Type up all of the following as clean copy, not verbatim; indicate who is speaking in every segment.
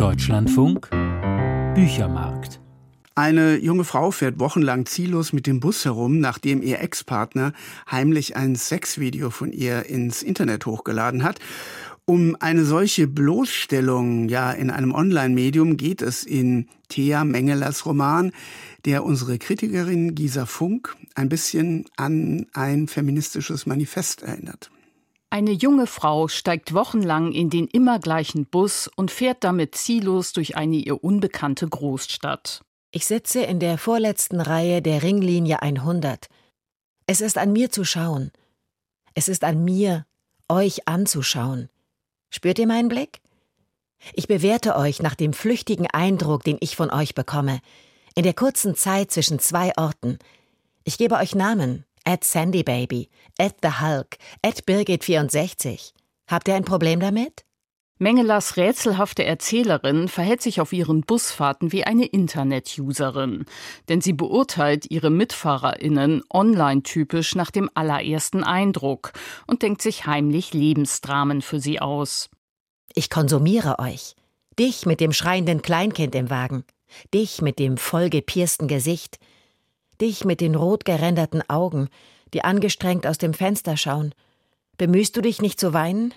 Speaker 1: Deutschlandfunk Büchermarkt.
Speaker 2: Eine junge Frau fährt wochenlang ziellos mit dem Bus herum, nachdem ihr Ex-Partner heimlich ein Sexvideo von ihr ins Internet hochgeladen hat. Um eine solche Bloßstellung in einem Online-Medium geht es in Thea Mengelers Roman, der unsere Kritikerin Gisa Funk ein bisschen an ein feministisches Manifest erinnert.
Speaker 3: Eine junge Frau steigt wochenlang in den immer gleichen Bus und fährt damit ziellos durch eine ihr unbekannte Großstadt.
Speaker 4: Ich sitze in der vorletzten Reihe der Ringlinie 100. Es ist an mir zu schauen. Es ist an mir, euch anzuschauen. Spürt ihr meinen Blick? Ich bewerte euch nach dem flüchtigen Eindruck, den ich von euch bekomme. In der kurzen Zeit zwischen zwei Orten. Ich gebe euch Namen. @SandyBaby, @TheHulk, @Birgit64. Habt ihr ein Problem damit?
Speaker 3: Mengelers rätselhafte Erzählerin verhält sich auf ihren Busfahrten wie eine Internet-Userin. Denn sie beurteilt ihre MitfahrerInnen online-typisch nach dem allerersten Eindruck und denkt sich heimlich Lebensdramen für sie aus.
Speaker 4: Ich konsumiere euch. Dich mit dem schreienden Kleinkind im Wagen. Dich mit dem vollgepiersten Gesicht. Dich mit den rot geränderten Augen, die angestrengt aus dem Fenster schauen. Bemühst du dich nicht zu weinen?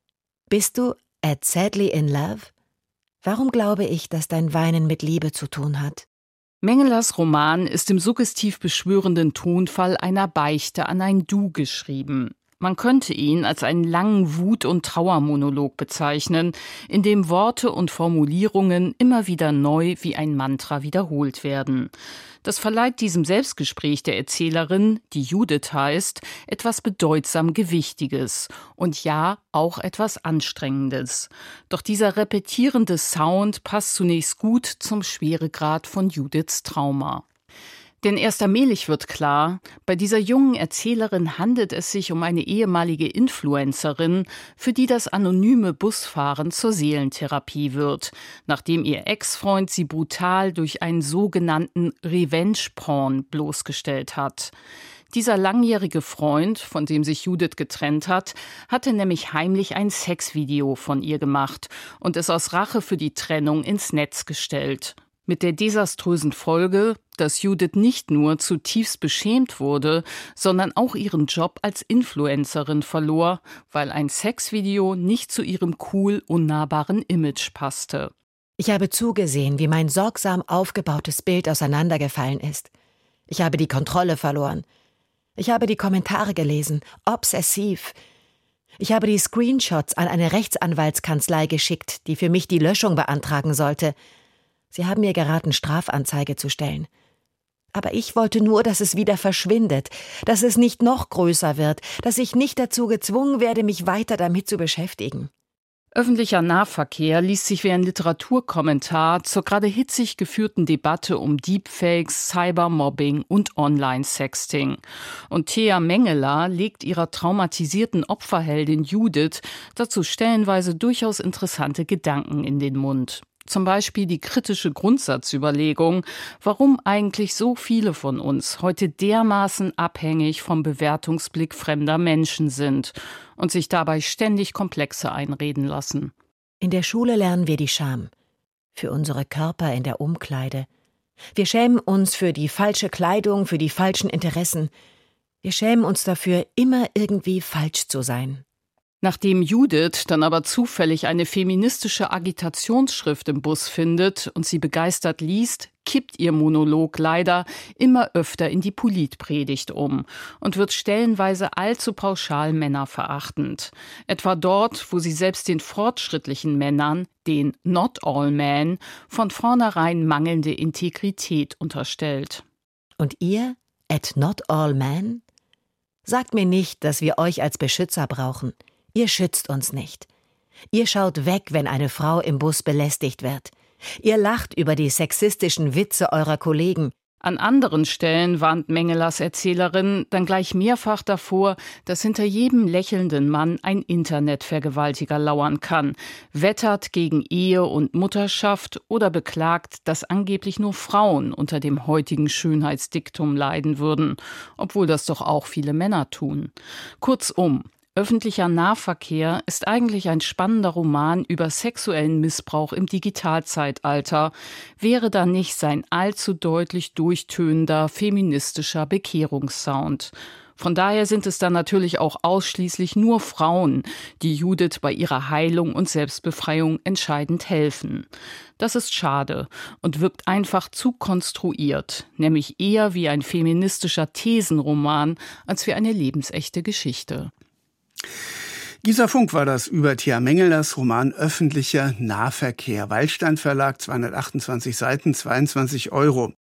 Speaker 4: Bist du @sadly in love? Warum glaube ich, dass dein Weinen mit Liebe zu tun hat?
Speaker 3: Mengelers Roman ist im suggestiv beschwörenden Tonfall einer Beichte an ein Du geschrieben. Man könnte ihn als einen langen Wut- und Trauermonolog bezeichnen, in dem Worte und Formulierungen immer wieder neu wie ein Mantra wiederholt werden. Das verleiht diesem Selbstgespräch der Erzählerin, die Judith heißt, etwas bedeutsam Gewichtiges und auch etwas Anstrengendes. Doch dieser repetierende Sound passt zunächst gut zum Schweregrad von Judiths Trauma. Denn erst allmählich wird klar, bei dieser jungen Erzählerin handelt es sich um eine ehemalige Influencerin, für die das anonyme Busfahren zur Seelentherapie wird, nachdem ihr Ex-Freund sie brutal durch einen sogenannten Revenge-Porn bloßgestellt hat. Dieser langjährige Freund, von dem sich Judith getrennt hat, hatte nämlich heimlich ein Sexvideo von ihr gemacht und es aus Rache für die Trennung ins Netz gestellt. Mit der desaströsen Folge, dass Judith nicht nur zutiefst beschämt wurde, sondern auch ihren Job als Influencerin verlor, weil ein Sexvideo nicht zu ihrem cool unnahbaren Image passte.
Speaker 4: Ich habe zugesehen, wie mein sorgsam aufgebautes Bild auseinandergefallen ist. Ich habe die Kontrolle verloren. Ich habe die Kommentare gelesen, obsessiv. Ich habe die Screenshots an eine Rechtsanwaltskanzlei geschickt, die für mich die Löschung beantragen sollte. Sie haben mir geraten, Strafanzeige zu stellen. Aber ich wollte nur, dass es wieder verschwindet, dass es nicht noch größer wird, dass ich nicht dazu gezwungen werde, mich weiter damit zu beschäftigen.
Speaker 3: Öffentlicher Nahverkehr liest sich wie ein Literaturkommentar zur gerade hitzig geführten Debatte um Deepfakes, Cybermobbing und Online-Sexting. Und Thea Mengeler legt ihrer traumatisierten Opferheldin Judith dazu stellenweise durchaus interessante Gedanken in den Mund. Zum Beispiel die kritische Grundsatzüberlegung, warum eigentlich so viele von uns heute dermaßen abhängig vom Bewertungsblick fremder Menschen sind und sich dabei ständig Komplexe einreden lassen.
Speaker 4: In der Schule lernen wir die Scham. Für unsere Körper in der Umkleide. Wir schämen uns für die falsche Kleidung, für die falschen Interessen. Wir schämen uns dafür, immer irgendwie falsch zu sein.
Speaker 3: Nachdem Judith dann aber zufällig eine feministische Agitationsschrift im Bus findet und sie begeistert liest, kippt ihr Monolog leider immer öfter in die Politpredigt um und wird stellenweise allzu pauschal männerverachtend. Etwa dort, wo sie selbst den fortschrittlichen Männern, den Not All Men, von vornherein mangelnde Integrität unterstellt.
Speaker 4: Und ihr, @NotAllMan? Sagt mir nicht, dass wir euch als Beschützer brauchen. Ihr schützt uns nicht. Ihr schaut weg, wenn eine Frau im Bus belästigt wird. Ihr lacht über die sexistischen Witze eurer Kollegen.
Speaker 3: An anderen Stellen warnt Mengelers Erzählerin dann gleich mehrfach davor, dass hinter jedem lächelnden Mann ein Internetvergewaltiger lauern kann, wettert gegen Ehe und Mutterschaft oder beklagt, dass angeblich nur Frauen unter dem heutigen Schönheitsdiktum leiden würden, obwohl das doch auch viele Männer tun. Kurzum, Öffentlicher Nahverkehr ist eigentlich ein spannender Roman über sexuellen Missbrauch im Digitalzeitalter, wäre da nicht sein allzu deutlich durchtönender feministischer Bekehrungssound. Von daher sind es dann natürlich auch ausschließlich nur Frauen, die Judith bei ihrer Heilung und Selbstbefreiung entscheidend helfen. Das ist schade und wirkt einfach zu konstruiert, nämlich eher wie ein feministischer Thesenroman als wie eine lebensechte Geschichte.
Speaker 2: Gisa Funk war das über Thea Mengelers Roman Öffentlicher Nahverkehr. Waldstein Verlag, 228 Seiten, 22 €.